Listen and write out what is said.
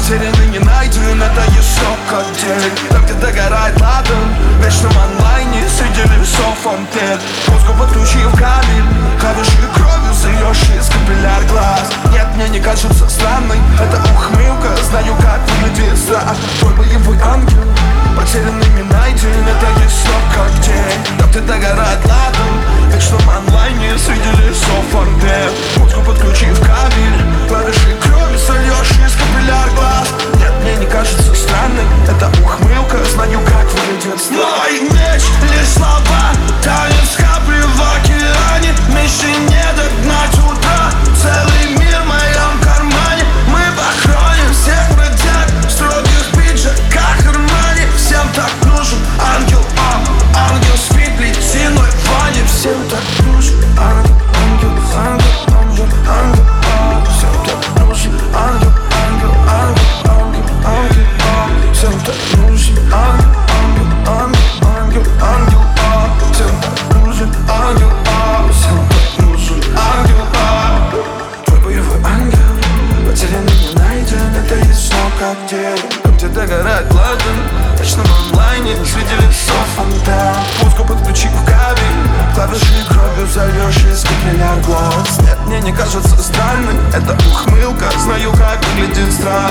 Потерянный, не найден, это еще как день. Там, где догорает ладан, в вечном онлайне среди лесов фонтен. Мозгу подключив кабель, клавиши кровью зальешь из капилляр глаз. Нет, мне не кажется странной эта ухмылка, знаю, как выглядит страх. Твой боевой ангел, потерянный, не найден, это еще как день. Там, где догорает ладан, в вечном онлайне среди лесов фонтен. Мозгу подключив кабель, клавиши кровью зальешь из капилляр глаз. Нет, мне не кажется странной эта ухмылка, знаю, как выглядит страх. Мой меч, лишь слова, танец капли в океане. Мечты не догнать утра, целый мир в моем кармане. Мы похороним всех бродяг в строгих пиджаках Армани. Всем так нужен ангел, ангел спит ледяной в ванне. Всем так нужен ангел, ангел, ангел, ангел, ангел, всем так нужен ангел, ангел, ангел, ангел, ангел, всем так нужен ангел, ангел, ангел, ангел, ангел, всем так нужен ангел, всем так нужен ангел. Твой боевой ангел, потерянный, не найден, это есть снова как день. Там, где догорает ладан, в вечном онлайне среди лесов фонтан. Музыку подключи в кабель, клавиши кровью зальешь из капилляр глаз. Нет, мне не кажется странным эта ухмылка, знаю, как выглядит страх.